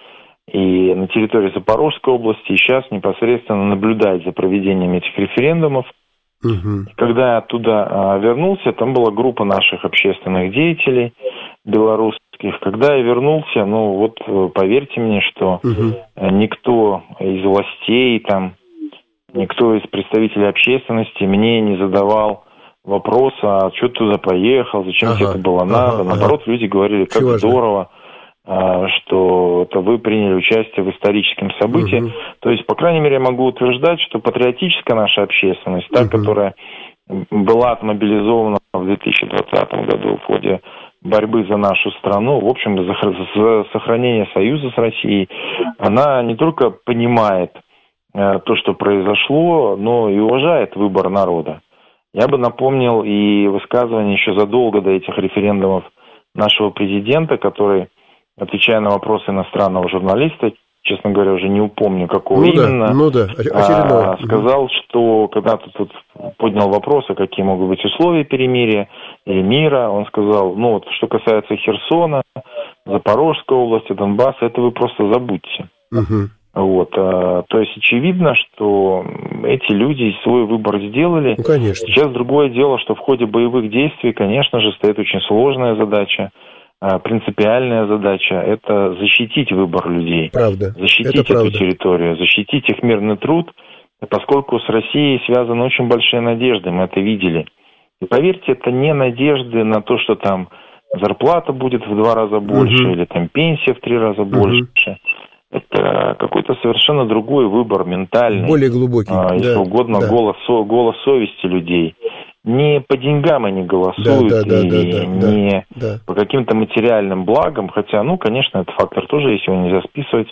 и на территории Запорожской области, и сейчас непосредственно наблюдать за проведением этих референдумов. Угу. Когда я оттуда а, вернулся, там была группа наших общественных деятелей белорусских. Когда я вернулся, ну вот поверьте мне, что угу. никто из властей, там, никто из представителей общественности мне не задавал вопроса, а что ты туда поехал, зачем ага. тебе это было надо. Ага. Наоборот, ага. люди говорили, как Все здорово. Что это вы приняли участие в историческом событии. Угу. То есть, по крайней мере, я могу утверждать, что патриотическая наша общественность, та, угу. которая была отмобилизована в две тысячи двадцатом году в ходе борьбы за нашу страну, в общем, за, за сохранение союза с Россией, она не только понимает э, то, что произошло, но и уважает выбор народа. Я бы напомнил и высказывание еще задолго до этих референдумов нашего президента, который, отвечая на вопросы иностранного журналиста, честно говоря, уже не упомню, какого ну именно, да, ну да, а, сказал, что когда тут, тут поднял вопросы, какие могут быть условия перемирия или мира, он сказал, ну вот, что касается Херсона, Запорожской области, Донбасса, это вы просто забудьте. Угу. Вот, а, то есть очевидно, что эти люди свой выбор сделали. Ну, конечно. Сейчас другое дело, что в ходе боевых действий, конечно же, стоит очень сложная задача. Принципиальная задача – это защитить выбор людей, правда. защитить это эту правда. территорию, защитить их мирный труд, поскольку с Россией связаны очень большие надежды, мы это видели. И поверьте, это не надежды на то, что там зарплата будет в два раза больше, угу. или там пенсия в три раза угу. больше. Это какой-то совершенно другой выбор, ментальный. Более глубокий. А, если да, угодно, да. голос, голос совести людей. Не по деньгам они голосуют, да, да, да, и да, да, не да. по каким-то материальным благам, хотя, ну, конечно, этот фактор тоже есть, его нельзя списывать.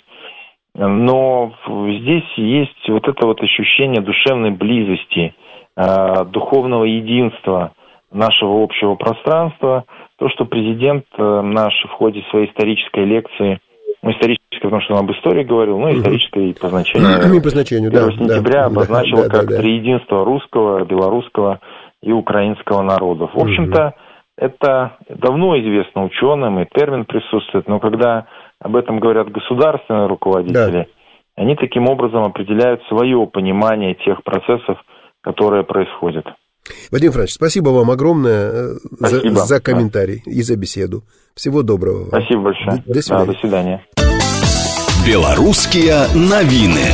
Но здесь есть вот это вот ощущение душевной близости, духовного единства нашего общего пространства. То, что президент наш в ходе своей исторической лекции, ну, исторической, потому что он об истории говорил, ну, исторической по значению, по значению первого сентября да, обозначил да, как да, да. триединство русского, белорусского и украинского народов. В общем-то, угу. это давно известно ученым, и термин присутствует, но когда об этом говорят государственные руководители, да. они таким образом определяют свое понимание тех процессов, которые происходят. Вадим Францович, спасибо вам огромное спасибо. За, за комментарий да. и за беседу. Всего доброго вам. Спасибо большое. До, до свидания. Да, до свидания. Белорусские новины.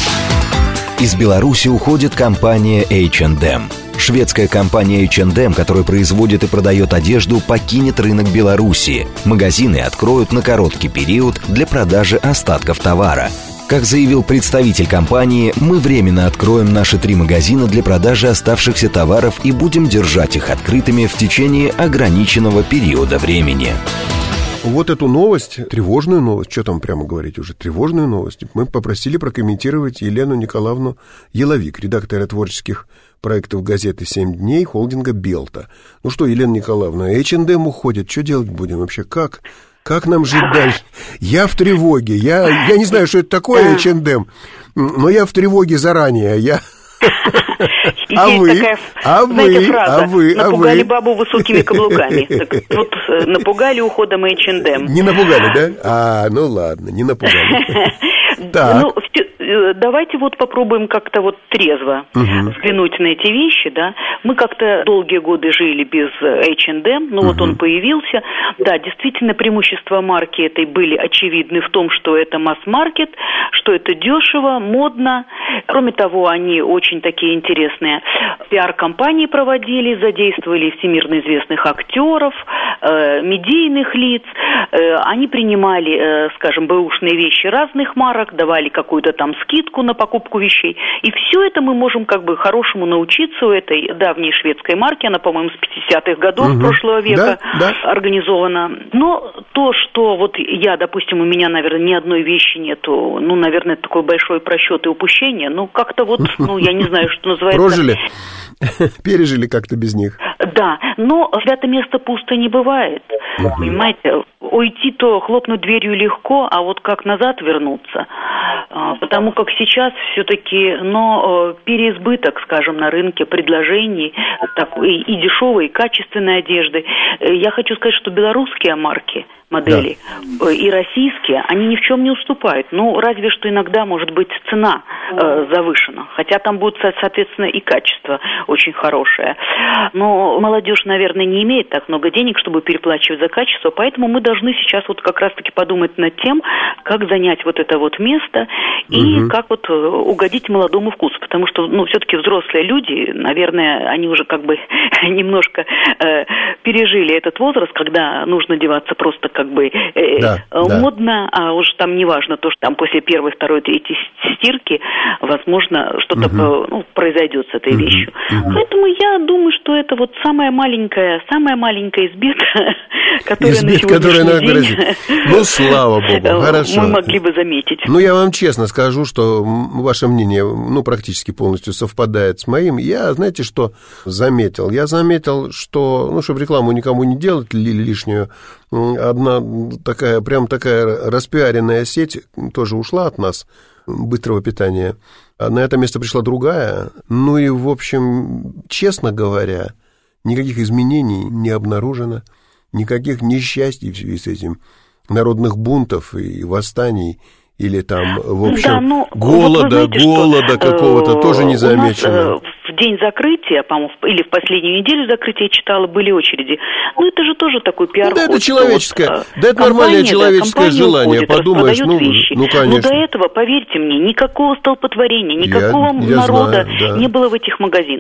Из Беларуси уходит компания эйч энд эм. Шведская компания эйч энд эм, которая производит и продает одежду, покинет рынок Беларуси. Магазины откроют на короткий период для продажи остатков товара. Как заявил представитель компании, мы временно откроем наши три магазина для продажи оставшихся товаров и будем держать их открытыми в течение ограниченного периода времени. Вот эту новость, тревожную новость, что там прямо говорить уже, тревожную новость, мы попросили прокомментировать Елену Николаевну Еловик, редактора творческих проектов газеты «Семь дней» холдинга «Белта». Ну что, Елена Николаевна, эйч энд эм уходит, что делать будем вообще, как? Как нам жить дальше? Я в тревоге, я, я не знаю, что это такое эйч энд эм, но я в тревоге заранее, я... А вы, такая, а знаете, вы, фраза, а вы, напугали а вы. Бабу высокими каблуками. Так, вот напугали уходом эйч энд эм. Не напугали, да? А, ну ладно, не напугали. Так. Ну, давайте вот попробуем как-то вот трезво угу. взглянуть на эти вещи, да. Мы как-то долгие годы жили без эйч энд эм, ну угу. вот он появился. Да, действительно, преимущества марки этой были очевидны в том, что это масс-маркет, что это дешево, модно. Кроме того, они очень такие интересные пиар-компании проводили, задействовали всемирно известных актеров, э, медийных лиц. Э, они принимали, э, скажем, бэушные вещи разных марок, давали какую-то там скидку на покупку вещей. И все это мы можем как бы хорошему научиться у этой давней шведской марки. Она, по-моему, с пятидесятых годов угу. прошлого века да, да. организована. Но то, что вот я, допустим, у меня, наверное, ни одной вещи нету, ну, наверное, это такой большой просчет и упущение. Ну, как-то вот, ну, я не знаю, что называется... Прожили? Пережили как-то без них. Да, но свято место пусто не бывает. Uh-huh. Понимаете, уйти-то, хлопнуть дверью легко, а вот как назад вернуться? Потому как сейчас все-таки, но переизбыток, скажем, на рынке предложений такой, и дешевой, и качественной одежды. Я хочу сказать, что белорусские марки, модели, да. и российские, они ни в чем не уступают. Ну, разве что иногда, может быть, цена э, завышена. Хотя там будет, соответственно, и качество очень хорошее. Но молодежь, наверное, не имеет так много денег, чтобы переплачивать за качество, поэтому мы должны сейчас вот как раз-таки подумать над тем, как занять вот это вот место и угу. как вот угодить молодому вкусу. Потому что, ну, все-таки взрослые люди, наверное, они уже как бы немножко э, пережили этот возраст, когда нужно деваться просто как бы э, да, модно, да. а уж там не важно то, что там после первой, второй, третьей стирки, возможно, что-то угу. ну, произойдет с этой угу. вещью. Угу. Поэтому я думаю, что это вот самая маленькая, самая маленькая избитка, которая избит, на сегодняшний день... Ну, слава богу, хорошо. Мы могли бы заметить. Ну, я вам честно скажу, что ваше мнение, ну, практически полностью совпадает с моим. Я, знаете, что заметил? Я заметил, что, ну, чтобы рекламу никому не делать лишнюю, одна такая, прям такая распиаренная сеть тоже ушла от нас, быстрого питания. А на это место пришла другая. Ну и, в общем, честно говоря, никаких изменений не обнаружено, никаких несчастий в связи с этим, народных бунтов и восстаний, или там, в общем, да, ну, голода, вот знаете, голода что, какого-то э, тоже не замечено. У нас, э, в день закрытия, по-моему, или в последнюю неделю закрытия, читала, были очереди. Ну, это же тоже такой пиар. Ну, да, это человеческое, вот, да, это нормальное человеческое да, желание, уходит, подумаешь, ну, ну, конечно. Но до этого, поверьте мне, никакого столпотворения, никакого я, я народа знаю, да. не было в этих магазинах.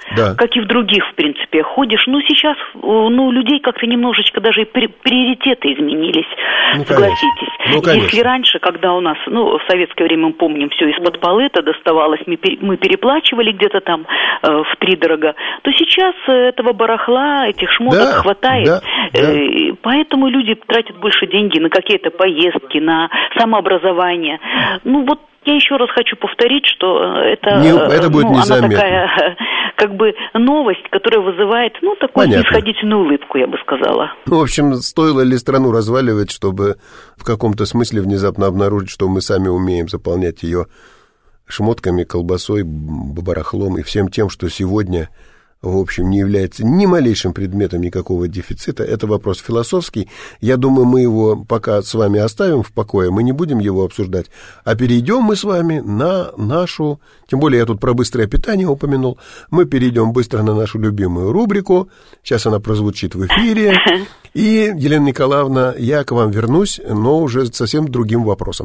да. как и в других, в принципе, ходишь. Ну, сейчас, ну, у людей как-то немножечко даже и приоритеты изменились, ну, согласитесь. Ну, Если раньше, когда у нас, ну, в советское время, мы помним, все из-под палета доставалось, мы, мы переплачивали где-то там э, втридорога, то сейчас этого барахла, этих шмоток да, хватает. Да, да. Э, поэтому люди тратят больше деньги на какие-то поездки, на самообразование. Ну, вот я еще раз хочу повторить, что это, Не, это будет ну, незаметно. она такая, как бы, новость, которая вызывает, ну, такую снисходительную улыбку, я бы сказала. Ну, в общем, стоило ли страну разваливать, чтобы в каком-то смысле внезапно обнаружить, что мы сами умеем заполнять ее шмотками, колбасой, барахлом и всем тем, что сегодня, в общем, не является ни малейшим предметом никакого дефицита. Это вопрос философский. Я думаю, мы его пока с вами оставим в покое, мы не будем его обсуждать, а перейдем мы с вами на нашу, тем более я тут про быстрое питание упомянул, мы перейдем быстро на нашу любимую рубрику, сейчас она прозвучит в эфире, и, Елена Николаевна, я к вам вернусь, но уже с совсем другим вопросом.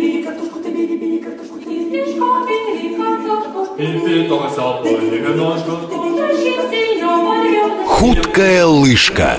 Хуткая лыжка.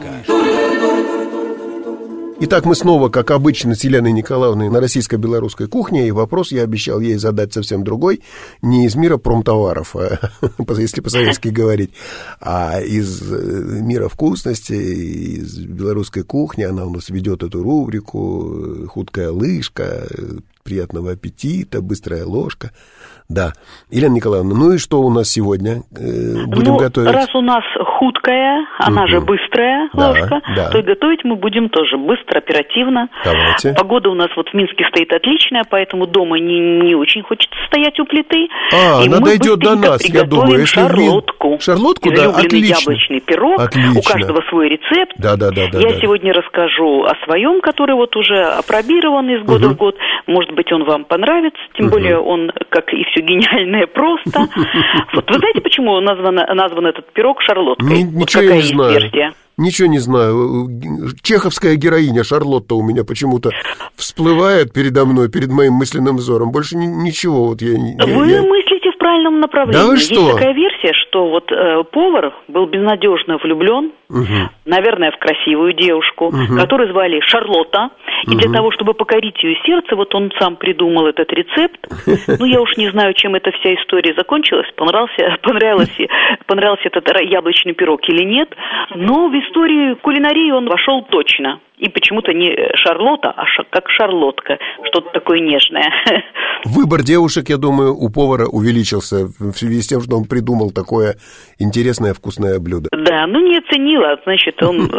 Итак, мы снова, как обычно, с Еленой Николаевной на российско-белорусской кухне, и вопрос я обещал ей задать совсем другой, не из мира промтоваров, а, если по-советски говорить, а из мира вкусности, из белорусской кухни. Она у нас ведет эту рубрику «Хуткая лыжка», приятного аппетита, быстрая ложка. Да. Елена Николаевна, ну и что у нас сегодня э, будем ну, готовить? Раз у нас хуткая, она угу. же быстрая да, ложка, да. то и готовить мы будем тоже быстро, оперативно. Давайте. Погода у нас вот в Минске стоит отличная, поэтому дома не, не очень хочется стоять у плиты. А, и она мы дойдет до нас, я думаю. Если шарлотку. Вы... Шарлотку, да, отлично. Яблочный пирог. Отлично. У каждого свой рецепт. Да, да, да, да, я да. сегодня расскажу о своем, который вот уже опробирован из года угу. в год. Может быть, он вам понравится, тем угу. более он, как и все гениальное, просто. Вот вы знаете, почему назван, назван этот пирог шарлоткой? Ни, вот ничего какая я не знаю. Версия? Ничего не знаю. Чеховская героиня Шарлотта у меня почему-то всплывает передо мной, перед моим мысленным взором. Больше ни, ничего. Вот я, я, вы я... мыслите в правильном направлении. Да вы Есть что? такая версия, что вот э, повар был безнадежно влюблен, угу. наверное, в красивую девушку, угу. которую звали Шарлотта. И угу. для того, чтобы покорить ее сердце, вот он сам придумал этот рецепт. Ну, я уж не знаю, чем эта вся история закончилась, понравился, понравился, понравился этот яблочный пирог или нет, но в историю кулинарии он вошел точно. И почему-то не Шарлотта, а ша- как шарлотка, что-то такое нежное. Выбор девушек, я думаю, у повара увеличился в связи с тем, что он придумал такое интересное вкусное блюдо. Да, ну не оценила, значит, он...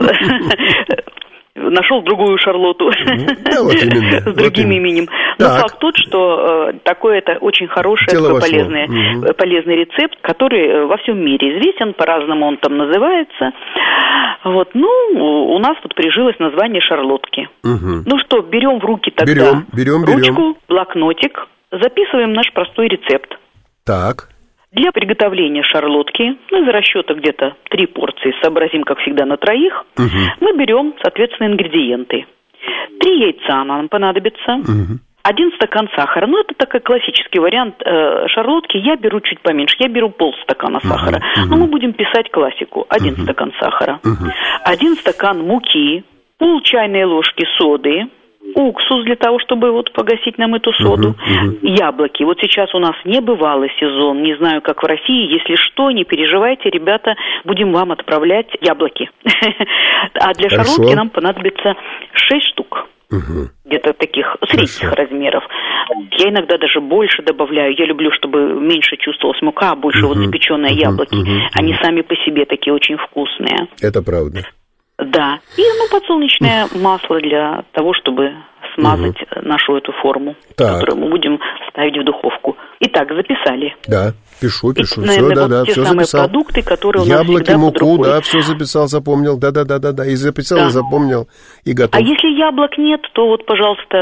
нашел другую Шарлотту да, вот именно, с другим вот именем. Но так. факт тот, что э, такое это очень хороший, такой полезный, угу. полезный рецепт, который во всем мире известен, по-разному он там называется. Вот, ну, у нас тут прижилось название шарлотки. Угу. Ну что, берем в руки тогда берем, берем, ручку, берем. блокнотик, записываем наш простой рецепт. Так. Для приготовления шарлотки, ну, из расчета где-то три порции, сообразим, как всегда, на троих, угу. мы берем, соответственно, ингредиенты. Три яйца нам понадобится, угу. один стакан сахара. Ну, это такой классический вариант э, шарлотки. Я беру чуть поменьше, я беру полстакана сахара. Угу. Но мы будем писать классику. Один угу. стакан сахара, угу. один стакан муки, пол чайной ложки соды, уксус для того, чтобы вот погасить нам эту соду, uh-huh, uh-huh. яблоки. Вот сейчас у нас небывалый сезон, не знаю, как в России. Если что, не переживайте, ребята, будем вам отправлять яблоки. А для Хорошо. шарлотки нам понадобится шесть штук. Угу. Где-то таких средних Хорошо. размеров. Я иногда даже больше добавляю. Я люблю, чтобы меньше чувствовалась мука, а больше угу. вот запеченные угу. яблоки. Угу. Они сами по себе такие очень вкусные. Это правда. Да. И ну, подсолнечное масло для того, чтобы смазать угу. нашу эту форму, так. которую мы будем ставить в духовку. Итак, записали. Да, пишу, пишу. И, наверное, все, вот да, да, те все самые записал. Продукты, которые у Яблоки, нас всегда муку, под рукой. да, все записал, запомнил. Да, да, да, да, да. И записал, да. и запомнил, и готов. А если яблок нет, то вот, пожалуйста,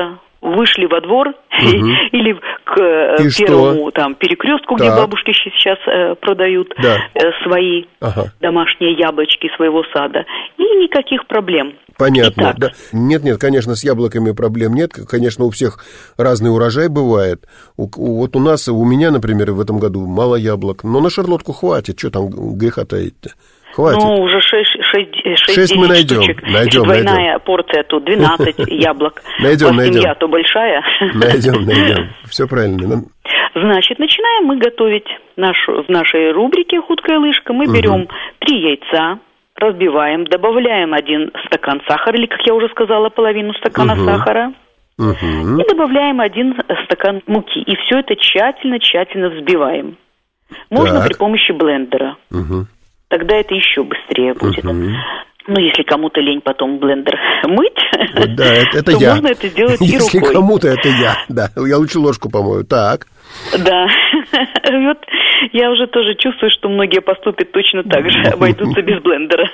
вышли во двор угу. или к и первому там перекрестку, где бабушки сейчас э, продают да. э, свои ага. домашние яблочки своего сада, и никаких проблем. Понятно. Да. Нет, нет, конечно, с яблоками проблем нет. Конечно, у всех разный урожай бывает. У, у, вот у нас, у меня, например, в этом году мало яблок, но на шарлотку хватит. Что там греха таить-то? Хватит. Ну, уже шесть мы найдем. Штучек. Найдем, двойная найдем. порция, тут двенадцать яблок. Найдем, найдем. Семья то большая. Найдем, найдем. Все правильно. Значит, начинаем мы готовить нашу, в нашей рубрике «Худкая лыжка». Мы берем угу. три яйца, разбиваем, добавляем один стакан сахара, или, как я уже сказала, половину стакана угу. сахара. Угу. И добавляем один стакан муки. И все это тщательно-тщательно взбиваем. Можно так. при помощи блендера. Угу. Тогда это еще быстрее будет. Угу. Ну, если кому-то лень потом блендер мыть, вот, да, это, это то я. можно это сделать и если рукой. Если кому-то это я, да. Я лучше ложку помою. Так. Да. Вот я уже тоже чувствую, что многие поступят точно так же, обойдутся без блендера.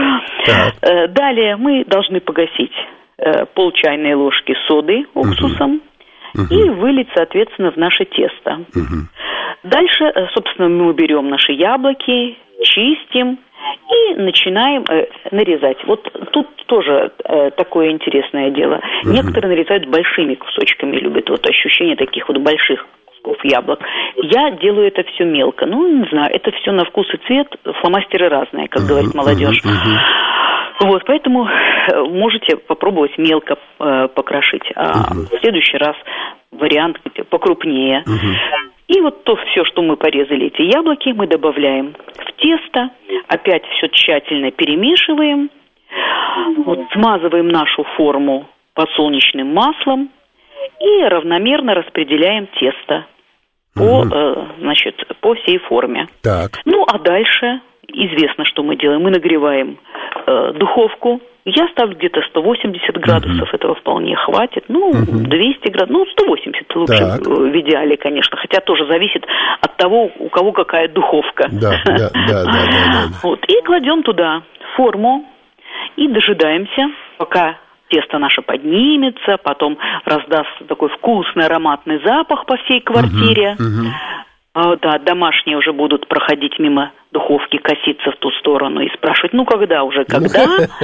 Так. Далее мы должны погасить пол чайной ложки соды уксусом угу. и вылить, соответственно, в наше тесто. Угу. Дальше, собственно, мы берем наши яблоки, чистим и начинаем э, нарезать. Вот тут тоже э, такое интересное дело. Uh-huh. Некоторые нарезают большими кусочками, любят вот ощущение таких вот больших кусков яблок. Я делаю это все мелко. Ну, не знаю, это все на вкус и цвет, фломастеры разные, как uh-huh. говорит молодежь. Uh-huh. Uh-huh. Вот, поэтому можете попробовать мелко э, покрошить. А uh-huh. в следующий раз вариант покрупнее. Uh-huh. И вот то все, что мы порезали, эти яблоки, мы добавляем в тесто. Опять все тщательно перемешиваем. Вот, смазываем нашу форму подсолнечным маслом и равномерно распределяем тесто по, угу. э, значит, по всей форме. Так. Ну, а дальше известно, что мы делаем. Мы нагреваем э, духовку. Я ставлю где-то сто восемьдесят градусов, uh-huh. этого вполне хватит. Ну, uh-huh. двести градусов, ну, сто восемьдесят лучше так. в идеале, конечно. Хотя тоже зависит от того, у кого какая духовка. Да, да, да, да, да, да. Вот, и кладем туда форму и дожидаемся, пока тесто наше поднимется, потом раздастся такой вкусный ароматный запах по всей квартире. Uh-huh, uh-huh. А, да, домашние уже будут проходить мимо духовки, коситься в ту сторону и спрашивать, ну, когда уже, когда?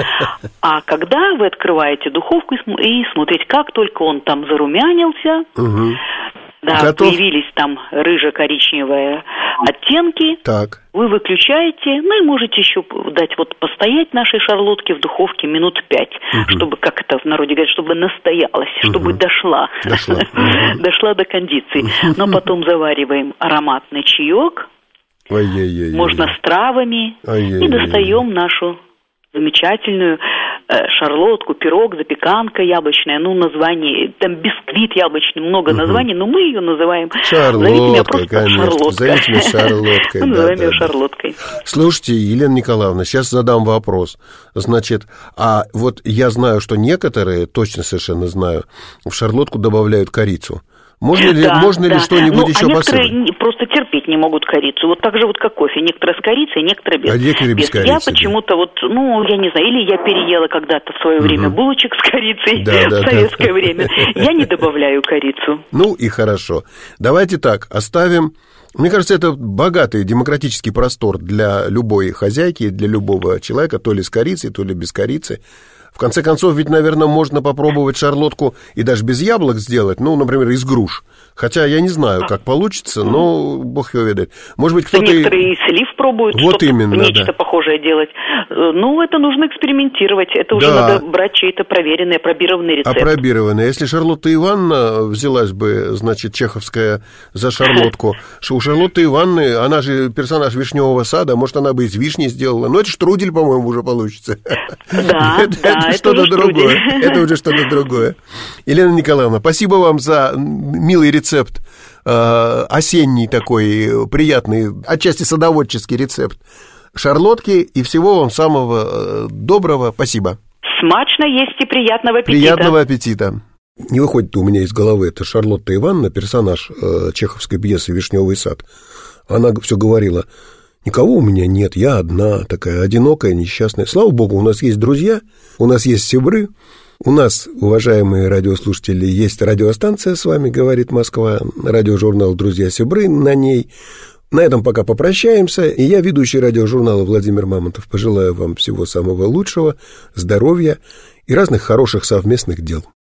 А когда вы открываете духовку и смотрите, как только он там зарумянился, угу. да, готов? Появились там рыже-коричневые оттенки, так. вы выключаете, ну, и можете еще дать вот постоять нашей шарлотке в духовке минут пять, угу. чтобы, как это в народе говорят, чтобы настоялась, угу. чтобы дошла, дошла, дошла до кондиции. Но потом завариваем ароматный чаек, Ой-ой-ой-ой. можно с травами, Ой-ой-ой-ой. и достаем нашу замечательную э, шарлотку, пирог, запеканка яблочная, ну, название, там бисквит яблочный, много угу. названий, но мы ее называем... Шарлоткой, конечно. Зовите меня шарлоткой. Мы называем ее шарлоткой. Слушайте, Елена Николаевна, сейчас задам вопрос. Значит, а вот я знаю, что некоторые, точно совершенно знаю, в шарлотку добавляют корицу. Можно ли, да, можно да. ли что-нибудь ну, еще а посыпать? Некоторые просто терпеть не могут корицу. Вот так же вот как кофе. Некоторые с корицей, некоторые без. А некоторые без, без корицы. Я почему-то вот, ну, я не знаю, или я переела когда-то в свое угу. время булочек с корицей да, да, в советское да. время. Я не добавляю корицу. Ну и хорошо. Давайте так, оставим... Мне кажется, это богатый демократический простор для любой хозяйки, для любого человека, то ли с корицей, то ли без корицы. В конце концов, ведь, наверное, можно попробовать шарлотку и даже без яблок сделать, ну, например, из груш. Хотя я не знаю, как получится, но бог его ведает. Может быть, кто-то... Некоторые и слив пробуют, вот что-то, именно, нечто да. похожее делать. Ну, это нужно экспериментировать. Это уже да. надо брать чей-то проверенный, опробированный рецепт. Опробированный. Если Шарлотта Ивановна взялась бы, значит, чеховская за шарлотку, что у Шарлотты Ивановны, она же персонаж «Вишневого сада», может, она бы из вишни сделала. Но это штрудель, по-моему, уже получится. Да, да. Это что-то другое. Это уже что-то другое. Елена Николаевна, спасибо вам за милый рецепт, осенний такой, приятный, отчасти садоводческий рецепт шарлотки, и всего вам самого доброго. Спасибо. Смачно есть и приятного аппетита. Приятного аппетита. Не выходит у меня из головы, это Шарлотта Ивановна, персонаж чеховской пьесы «Вишневый сад». Она все говорила: никого у меня нет, я одна, такая одинокая, несчастная. Слава богу, у нас есть друзья, у нас есть сябры, У нас, уважаемые радиослушатели, есть радиостанция «С вами говорит Москва», радиожурнал «Друзья Сибры» на ней. На этом пока попрощаемся. И я, ведущий радиожурнала Владимир Мамонтов, пожелаю вам всего самого лучшего, здоровья и разных хороших совместных дел.